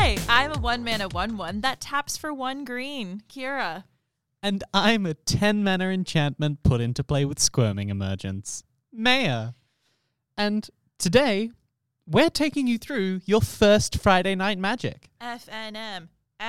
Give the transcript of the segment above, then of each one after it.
Hi, I'm a 1-mana 1/1 that taps for 1 green. Kira. And I'm a 10-mana enchantment put into play with Squirming Emergence. Maya. And today, we're taking you through your first Friday Night Magic. FNM.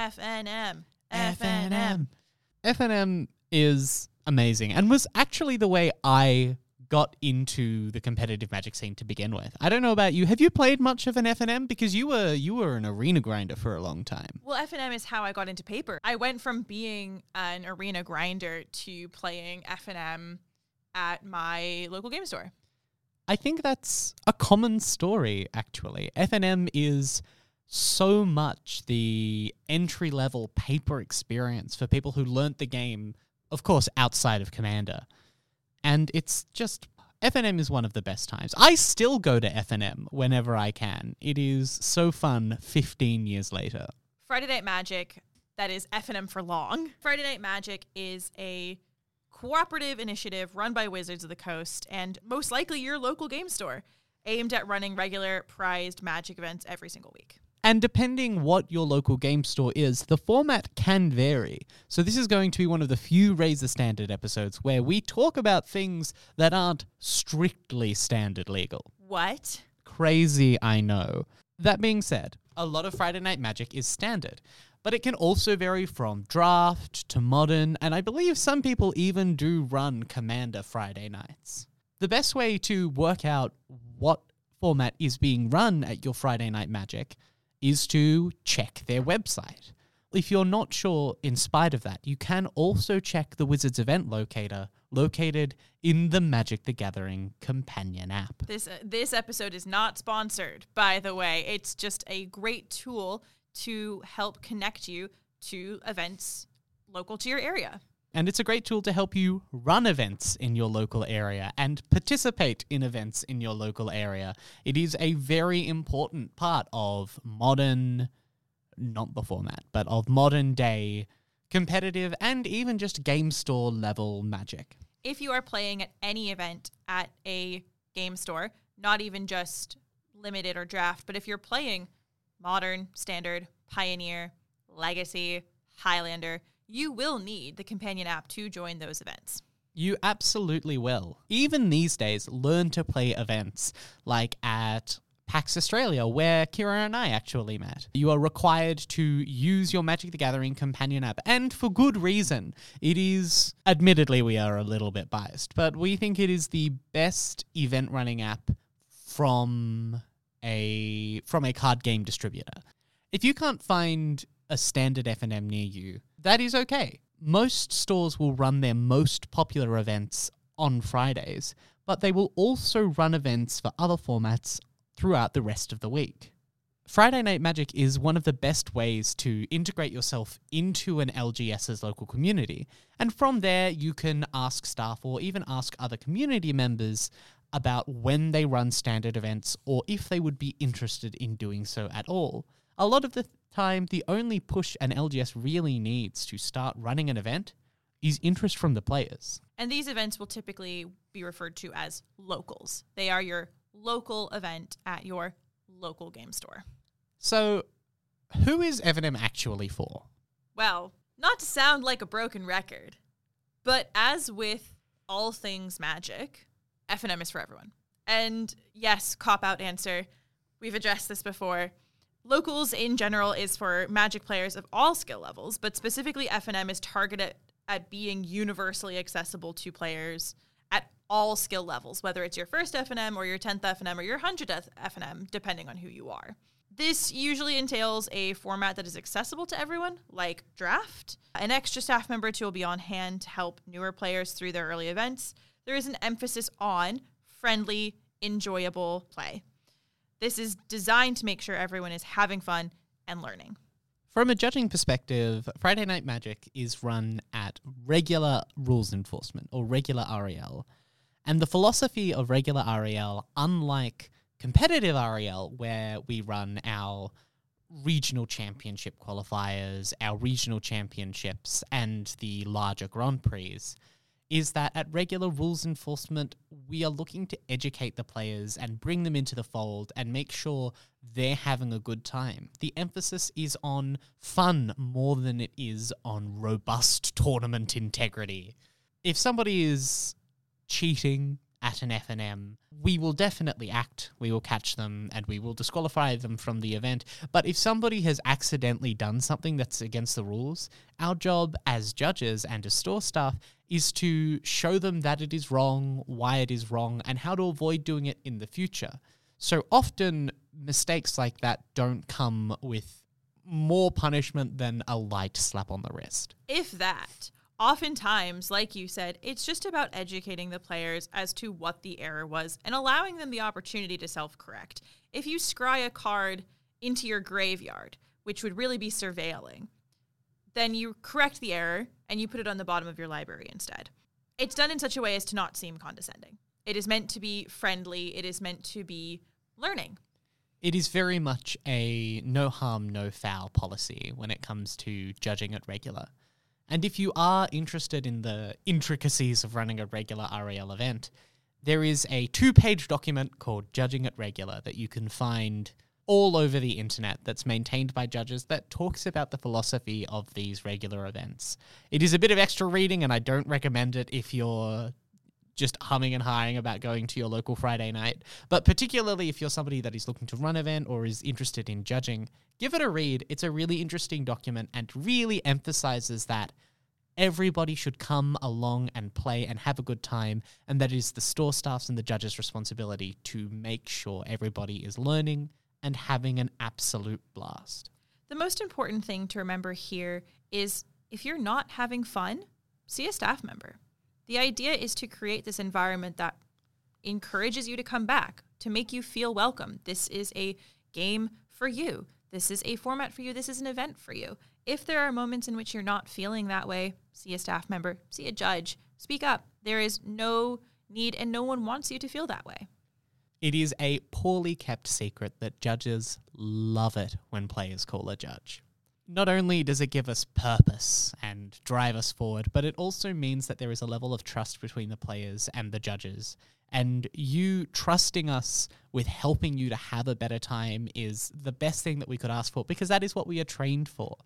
FNM is amazing and was actually the way I got into the competitive Magic scene to begin with. I don't know about you. Have you played much of an FNM? Because you were an arena grinder for a long time. Well, FNM is how I got into paper. I went from being an arena grinder to playing FNM at my local game store. I think that's a common story, actually. FNM is so much the entry-level paper experience for people who learnt the game, of course, outside of Commander. And it's just, FNM is one of the best times. I still go to FNM whenever I can. It is so fun 15 years later. Friday Night Magic, that is FNM for long. Friday Night Magic is a cooperative initiative run by Wizards of the Coast and most likely your local game store, aimed at running regular prized Magic events every single week. And depending what your local game store is, the format can vary. So this is going to be one of the few Raise the Standard episodes where we talk about things that aren't strictly standard legal. What? Crazy, I know. That being said, a lot of Friday Night Magic is standard, but it can also vary from draft to modern, and I believe some people even do run Commander Friday nights. The best way to work out what format is being run at your Friday Night Magic is to check their website. If you're not sure, in spite of that, you can also check the Wizards event locator located in the Magic the Gathering companion app. This episode is not sponsored, by the way. It's just a great tool to help connect you to events local to your area. And it's a great tool to help you run events in your local area and participate in events in your local area. It is a very important part of modern, not the format, but of modern day competitive and even just game store level Magic. If you are playing at any event at a game store, not even just limited or draft, but if you're playing modern, standard, pioneer, legacy, Highlander, you will need the companion app to join those events. You absolutely will. Even these days, learn to play events like at PAX Australia, where Kira and I actually met. You are required to use your Magic the Gathering companion app, and for good reason. It is, admittedly, we are a little bit biased, but we think it is the best event running app from a card game distributor. If you can't find a standard FNM near you, that is okay. Most stores will run their most popular events on Fridays, but they will also run events for other formats throughout the rest of the week. Friday Night Magic is one of the best ways to integrate yourself into an LGS's local community, and from there you can ask staff or even ask other community members about when they run standard events or if they would be interested in doing so at all. A lot of the time, the only push an LGS really needs to start running an event is interest from the players. And these events will typically be referred to as locals. They are your local event at your local game store. So, who is FNM actually for? Well, not to sound like a broken record, but as with all things Magic, FNM is for everyone. And yes, cop-out answer, we've addressed this before. Locals in general is for Magic players of all skill levels, but specifically FNM is targeted at being universally accessible to players at all skill levels, whether it's your first FNM or your 10th FNM or your 100th FNM, depending on who you are. This usually entails a format that is accessible to everyone, like draft, an extra staff member who will be on hand to help newer players through their early events. There is an emphasis on friendly, enjoyable play. This is designed to make sure everyone is having fun and learning. From a judging perspective, Friday Night Magic is run at regular rules enforcement, or regular REL. And the philosophy of regular REL, unlike competitive REL, where we run our regional championship qualifiers, our regional championships, and the larger Grand Prix, is that at regular rules enforcement, we are looking to educate the players and bring them into the fold and make sure they're having a good time. The emphasis is on fun more than it is on robust tournament integrity. If somebody is cheating at an FNM, we will definitely act, we will catch them, and we will disqualify them from the event. But if somebody has accidentally done something that's against the rules, our job as judges and as store staff is to show them that it is wrong, why it is wrong, and how to avoid doing it in the future. So often, mistakes like that don't come with more punishment than a light slap on the wrist. If that. Oftentimes, like you said, it's just about educating the players as to what the error was and allowing them the opportunity to self-correct. If you scry a card into your graveyard, which would really be surveilling, then you correct the error and you put it on the bottom of your library instead. It's done in such a way as to not seem condescending. It is meant to be friendly. It is meant to be learning. It is very much a no harm, no foul policy when it comes to judging at regular. And if you are interested in the intricacies of running a regular RAL event, there is a 2-page document called Judging at Regular that you can find all over the internet that's maintained by judges that talks about the philosophy of these regular events. It is a bit of extra reading, and I don't recommend it if you're just humming and hawing about going to your local Friday night. But particularly if you're somebody that is looking to run an event or is interested in judging, give it a read. It's a really interesting document and really emphasizes that everybody should come along and play and have a good time, and that it is the store staff's and the judges' responsibility to make sure everybody is learning and having an absolute blast. The most important thing to remember here is if you're not having fun, see a staff member. The idea is to create this environment that encourages you to come back, to make you feel welcome. This is a game for you. This is a format for you. This is an event for you. If there are moments in which you're not feeling that way, see a staff member, see a judge, speak up. There is no need and no one wants you to feel that way. It is a poorly kept secret that judges love it when players call a judge. Not only does it give us purpose and drive us forward, but it also means that there is a level of trust between the players and the judges. And you trusting us with helping you to have a better time is the best thing that we could ask for, because that is what we are trained for.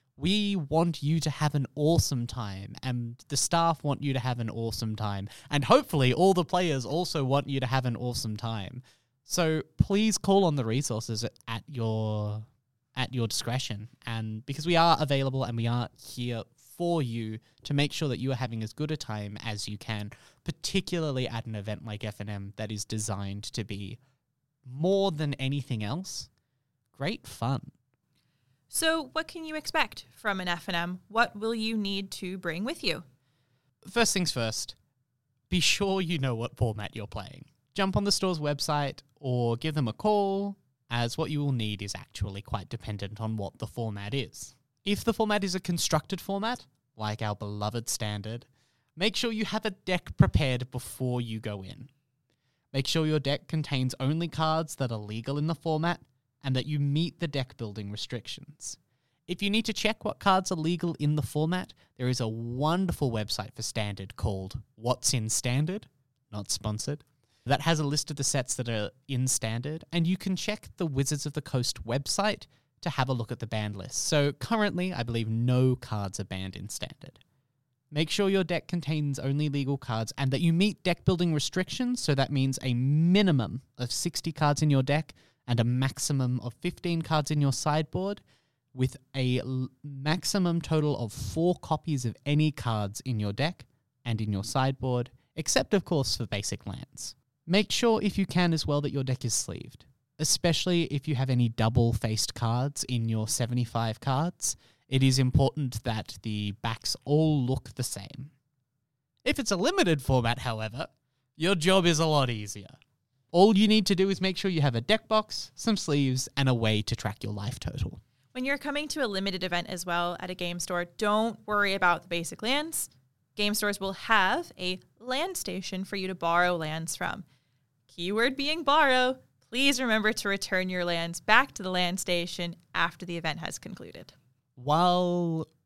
We want you to have an awesome time, and the staff want you to have an awesome time. And hopefully all the players also want you to have an awesome time. So please call on the resources at your discretion, and because we are available and we are here for you to make sure that you are having as good a time as you can, particularly at an event like FNM that is designed to be, more than anything else, great fun. So what can you expect from an FNM? What will you need to bring with you? First things first, be sure you know what format you're playing. Jump on the store's website or give them a call, as what you will need is actually quite dependent on what the format is. If the format is a constructed format, like our beloved Standard, make sure you have a deck prepared before you go in. Make sure your deck contains only cards that are legal in the format and that you meet the deck building restrictions. If you need to check what cards are legal in the format, there is a wonderful website for Standard called What's in Standard, not sponsored, that has a list of the sets that are in Standard, and you can check the Wizards of the Coast website to have a look at the banned list. So currently, I believe no cards are banned in Standard. Make sure your deck contains only legal cards and that you meet deck building restrictions, so that means a minimum of 60 cards in your deck and a maximum of 15 cards in your sideboard, with a maximum total of 4 copies of any cards in your deck and in your sideboard, except of course for basic lands. Make sure if you can as well that your deck is sleeved, especially if you have any double-faced cards in your 75 cards. It is important that the backs all look the same. If it's a limited format, however, your job is a lot easier. All you need to do is make sure you have a deck box, some sleeves, and a way to track your life total. When you're coming to a limited event as well at a game store, don't worry about the basic lands. Game stores will have a land station for you to borrow lands from. Keyword being borrow. Please remember to return your lands back to the land station after the event has concluded. While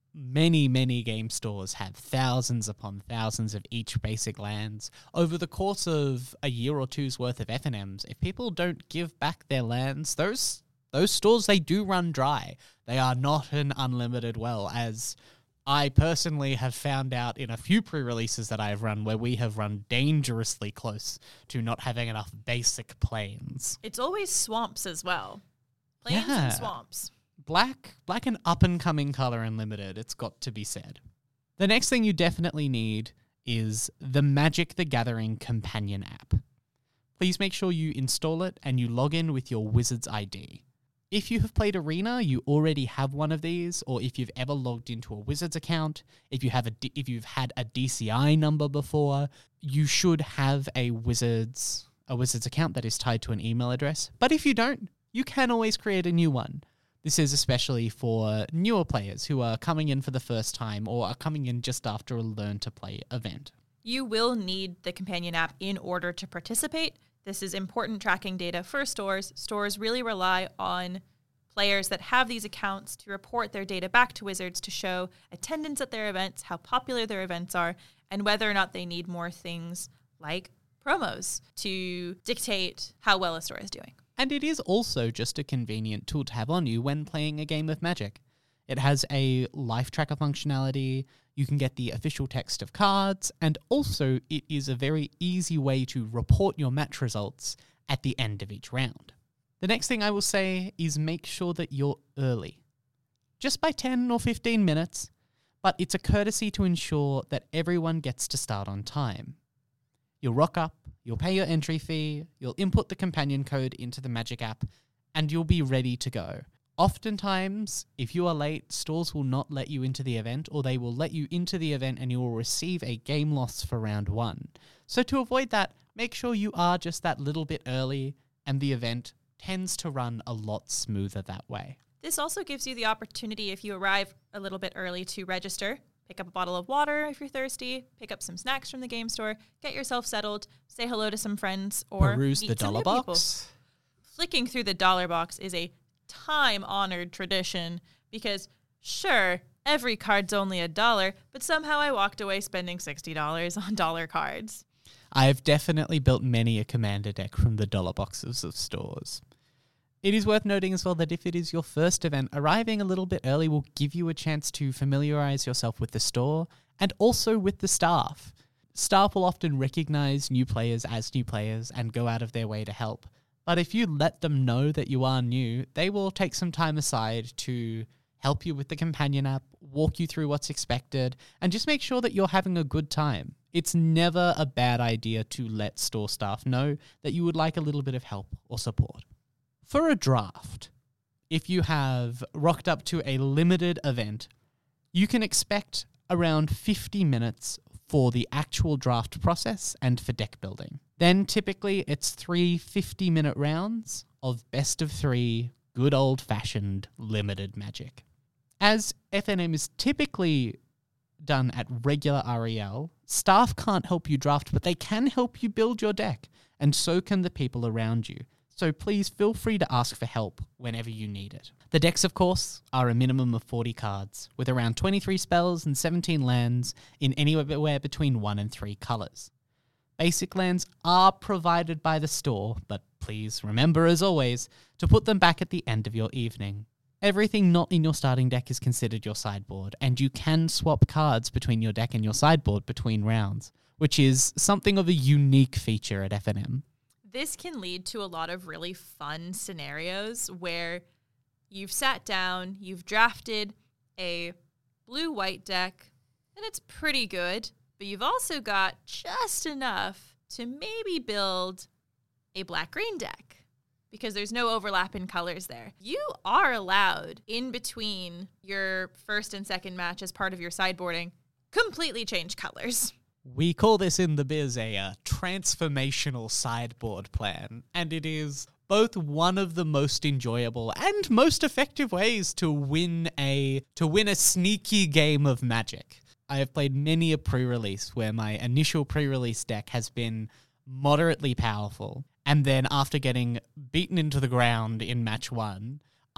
many game stores have thousands upon thousands of each basic lands. Over the course of a year or two's worth of FNMs, if people don't give back their lands, those stores, they do run dry. They are not an unlimited well, as I personally have found out in a few pre-releases that I have run where we have run dangerously close to not having enough basic plains. It's always swamps as well. Plains and swamps. Black an up-and-coming color in Limited, it's got to be said. The next thing you definitely need is the Magic the Gathering companion app. Please make sure you install it and you log in with your Wizard's ID. If you have played Arena, you already have one of these, or if you've ever logged into a Wizards account, if you've had a DCI number before, you should have a Wizards account that is tied to an email address. But if you don't, you can always create a new one. This is especially for newer players who are coming in for the first time or are coming in just after a Learn to Play event. You will need the companion app in order to participate. This is important tracking data for stores. Stores really rely on players that have these accounts to report their data back to Wizards to show attendance at their events, how popular their events are, and whether or not they need more things like promos to dictate how well a store is doing. And it is also just a convenient tool to have on you when playing a game of Magic. It has a life tracker functionality, you can get the official text of cards, and also it is a very easy way to report your match results at the end of each round. The next thing I will say is make sure that you're early. Just by 10 or 15 minutes, but it's a courtesy to ensure that everyone gets to start on time. You'll rock up, you'll pay your entry fee, you'll input the companion code into the Magic app, and you'll be ready to go. Oftentimes, if you are late, stores will not let you into the event, or they will let you into the event and you will receive a game loss for round 1. So to avoid that, make sure you are just that little bit early, and the event tends to run a lot smoother that way. This also gives you the opportunity, if you arrive a little bit early, to register, pick up a bottle of water if you're thirsty, pick up some snacks from the game store, get yourself settled, say hello to some friends, or peruse meet the some dollar new box. people. Flicking through the dollar box is a time-honored tradition because, sure, every card's only $1, but somehow I walked away spending $60 on dollar cards. I have definitely built many a commander deck from the dollar boxes of stores. It is worth noting as well that if it is your first event, arriving a little bit early will give you a chance to familiarize yourself with the store and also with the staff. Staff will often recognize new players as new players and go out of their way to help. But if you let them know that you are new, they will take some time aside to help you with the companion app, walk you through what's expected, and just make sure that you're having a good time. It's never a bad idea to let store staff know that you would like a little bit of help or support. For a draft, if you have rocked up to a limited event, you can expect around 50 minutes for the actual draft process and for deck building. Then typically it's 3 50-minute rounds of best of 3 good old-fashioned limited Magic. As FNM is typically done at regular REL, staff can't help you draft, but they can help you build your deck, and so can the people around you. So please feel free to ask for help whenever you need it. The decks, of course, are a minimum of 40 cards, with around 23 spells and 17 lands in anywhere between 1 and 3 colours. Basic lands are provided by the store, but please remember, as always, to put them back at the end of your evening. Everything not in your starting deck is considered your sideboard, and you can swap cards between your deck and your sideboard between rounds, which is something of a unique feature at FNM. This can lead to a lot of really fun scenarios where you've sat down, you've drafted a blue-white deck, and it's pretty good, but you've also got just enough to maybe build a black-green deck because there's no overlap in colors there. You are allowed, in between your first and second match as part of your sideboarding, completely change colors. We call this in the biz a transformational sideboard plan, and it is both one of the most enjoyable and most effective ways to win a sneaky game of Magic. I have played many a pre-release where my initial pre-release deck has been moderately powerful, and then after getting beaten into the ground in match 1,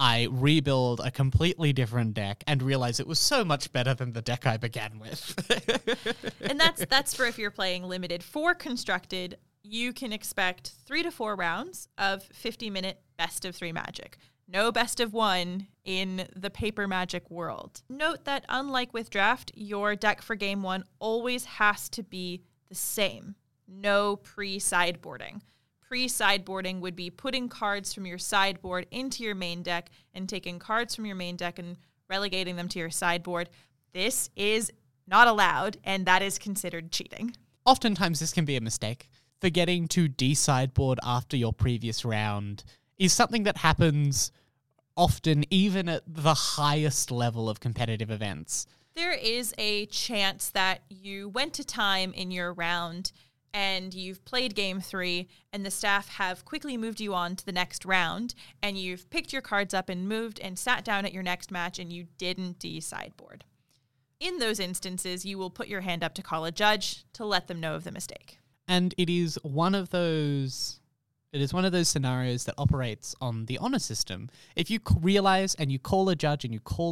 I rebuild a completely different deck and realize it was so much better than the deck I began with. And that's for if you're playing limited. For constructed, you can expect 3 to 4 rounds of 50-minute best of 3 Magic. No best of 1 in the paper Magic world. Note that unlike with Draft, your deck for game 1 always has to be the same. No pre-sideboarding. Pre-sideboarding would be putting cards from your sideboard into your main deck and taking cards from your main deck and relegating them to your sideboard. This is not allowed, and that is considered cheating. Oftentimes this can be a mistake. Forgetting to de-sideboard after your previous round is something that happens often, even at the highest level of competitive events. There is a chance that you went to time in your round and you've played game 3 and the staff have quickly moved you on to the next round and you've picked your cards up and moved and sat down at your next match and you didn't de-sideboard. In those instances, you will put your hand up to call a judge to let them know of the mistake. And it is one of those scenarios that operates on the honor system. If you realize and you call a judge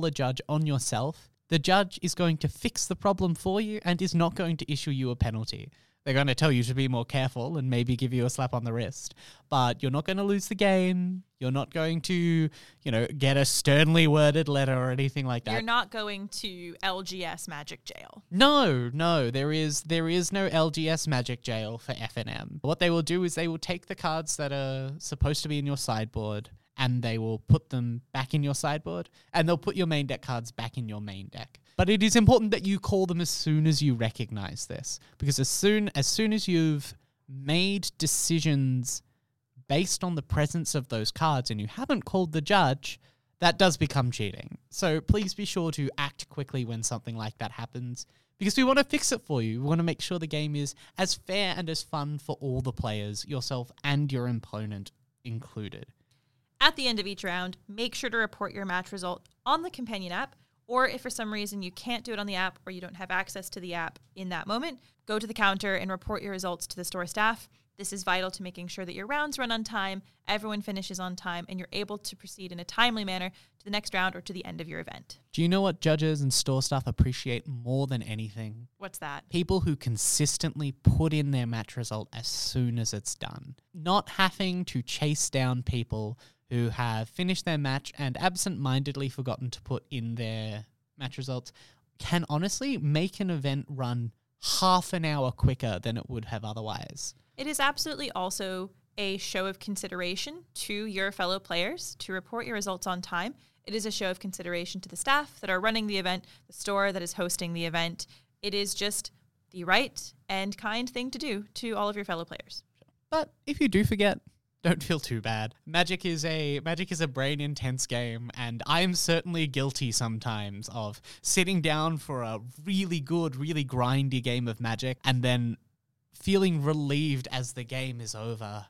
on yourself, the judge is going to fix the problem for you and is not going to issue you a penalty. They're going to tell you to be more careful and maybe give you a slap on the wrist. But you're not going to lose the game. You're not going to, get a sternly worded letter or anything like that. You're not going to LGS Magic Jail. No, there is no LGS Magic Jail for FNM. What they will do is they will take the cards that are supposed to be in your sideboard and they will put them back in your sideboard and they'll put your main deck cards back in your main deck. But it is important that you call them as soon as you recognize this, because as soon as you've made decisions based on the presence of those cards and you haven't called the judge, that does become cheating. So please be sure to act quickly when something like that happens, because we want to fix it for you. We want to make sure the game is as fair and as fun for all the players, yourself and your opponent included. At the end of each round, make sure to report your match result on the companion app, or if for some reason you can't do it on the app or you don't have access to the app in that moment, go to the counter and report your results to the store staff. This is vital to making sure that your rounds run on time, everyone finishes on time, and you're able to proceed in a timely manner to the next round or to the end of your event. Do you know what judges and store staff appreciate more than anything? What's that? People who consistently put in their match result as soon as it's done. Not having to chase down people who have finished their match and absent-mindedly forgotten to put in their match results can honestly make an event run half an hour quicker than it would have otherwise. It is absolutely also a show of consideration to your fellow players to report your results on time. It is a show of consideration to the staff that are running the event, the store that is hosting the event. It is just the right and kind thing to do to all of your fellow players. But if you do forget, don't feel too bad. Magic is a brain intense game, and I'm certainly guilty sometimes of sitting down for a really good, really grindy game of Magic and then feeling relieved as the game is over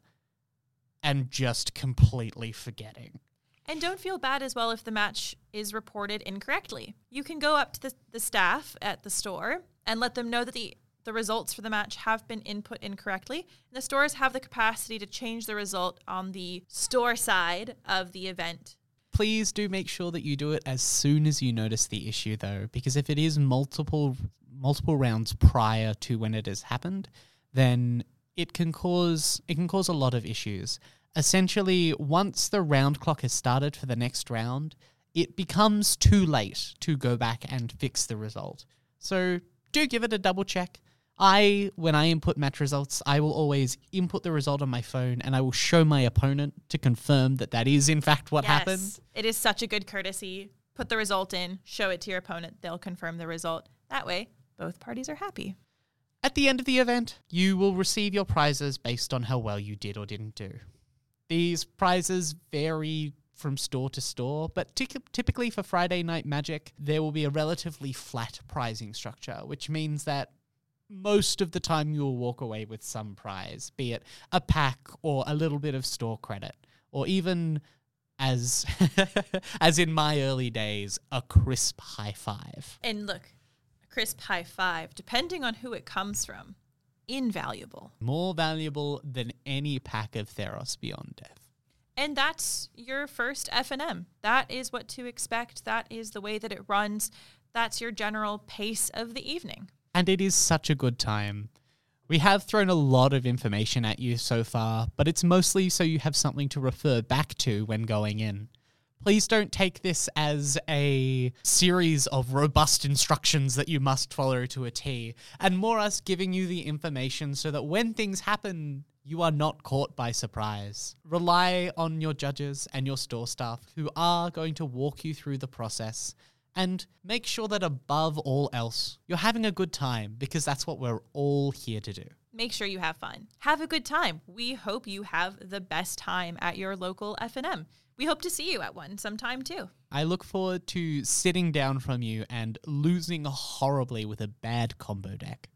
and just completely forgetting. And don't feel bad as well if the match is reported incorrectly. You can go up to the staff at the store and let them know that the results for the match have been input incorrectly. And the stores have the capacity to change the result on the store side of the event. Please do make sure that you do it as soon as you notice the issue, though, because if it is multiple rounds prior to when it has happened, then it can cause a lot of issues. Essentially, once the round clock has started for the next round, it becomes too late to go back and fix the result. So do give it a double check. When I input match results, I will always input the result on my phone and I will show my opponent to confirm that is in fact what happened. It is such a good courtesy. Put the result in, show it to your opponent. They'll confirm the result. That way, both parties are happy. At the end of the event, you will receive your prizes based on how well you did or didn't do. These prizes vary from store to store, but typically for Friday Night Magic, there will be a relatively flat prizing structure, which means that most of the time you will walk away with some prize, be it a pack or a little bit of store credit, or even, as in my early days, a crisp high five. And look, a crisp high five, depending on who it comes from, invaluable. More valuable than any pack of Theros Beyond Death. And that's your first FNM. That is what to expect. That is the way that it runs. That's your general pace of the evening. And it is such a good time. We have thrown a lot of information at you so far, but it's mostly so you have something to refer back to when going in. Please don't take this as a series of robust instructions that you must follow to a T, and more us giving you the information so that when things happen, you are not caught by surprise. Rely on your judges and your store staff who are going to walk you through the process, and make sure that above all else, you're having a good time, because that's what we're all here to do. Make sure you have fun. Have a good time. We hope you have the best time at your local FNM. We hope to see you at one sometime too. I look forward to sitting down from you and losing horribly with a bad combo deck.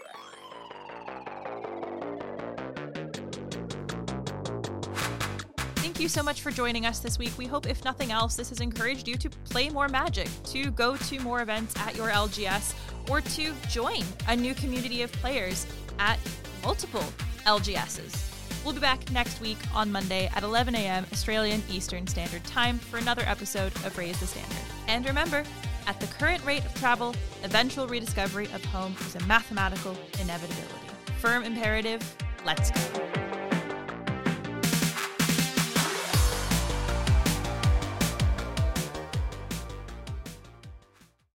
Thank you so much for joining us this week. We hope, if nothing else, this has encouraged you to play more Magic, to go to more events at your LGS, or to join a new community of players at multiple LGSs. We'll be back next week on Monday at 11 a.m. Australian Eastern Standard Time for another episode of Raise the Standard. And remember, at the current rate of travel, eventual rediscovery of home is a mathematical inevitability. Firm imperative, let's go.